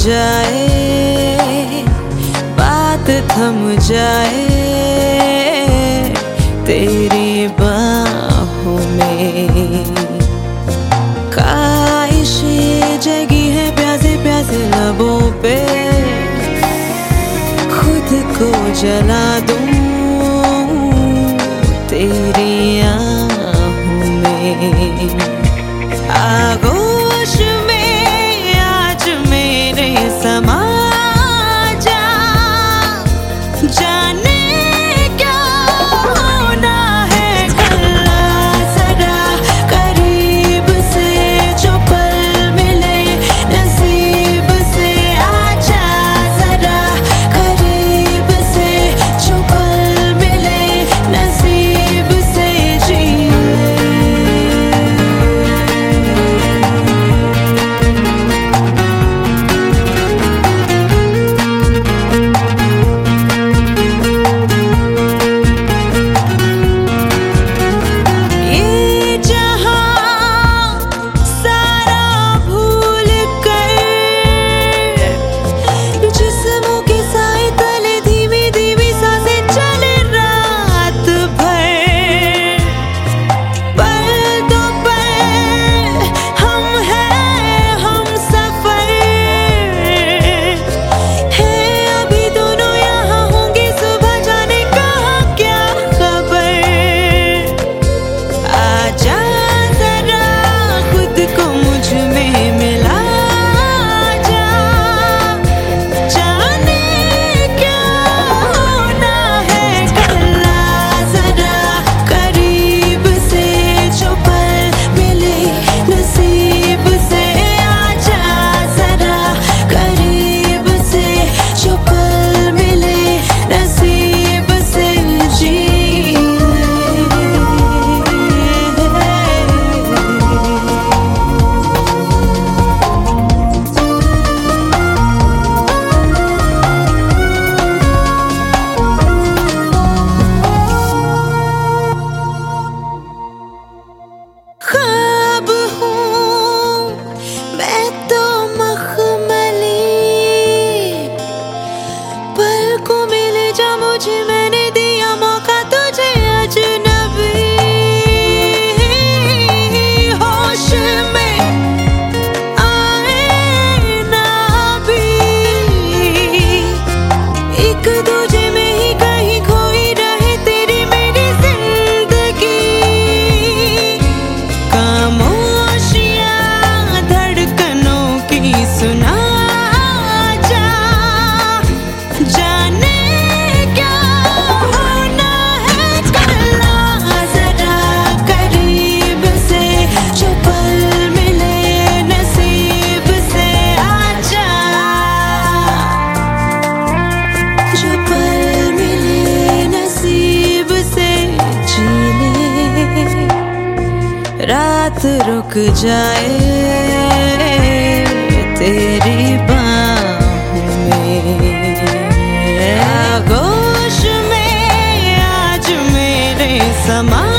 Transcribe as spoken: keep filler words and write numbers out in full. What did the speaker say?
जाए, बात थम जाए तेरी बाहों में। ख्वाहिशें जगी है प्यासे प्यासे लबों पे, खुद को जला दूं तेरी आहों में। आगोश में आज मेरे समा जा, जाने क्या होना है कल। जरा करीब से जो पल मिले नसीब से, आजा जरा करीब से जो पल मिले नसीब से जी। मैंने दिया मौका तुझे अजनबी, होश में आए ना भी, एक दूजे में ही कहीं खोई रहे तेरी मेरी जिंदगी। खामोशियां धड़कनों की सुना जा, जाने रात रुक जाए तेरी बाहों में। आगोश में आज मेरे समा